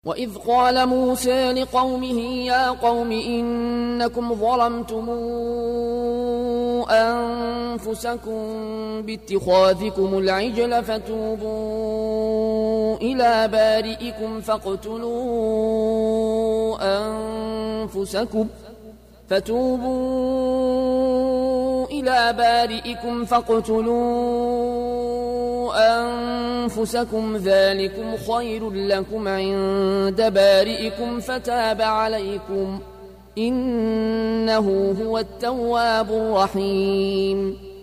وإذ قال موسى لقومه يا قوم إنكم ظلمتم أنفسكم باتخاذكم العجل فتوبوا إلى بارئكم فاقتلوا أنفسكم ذلكم خير لكم عند بارئكم فتاب عليكم إنه هو التواب الرحيم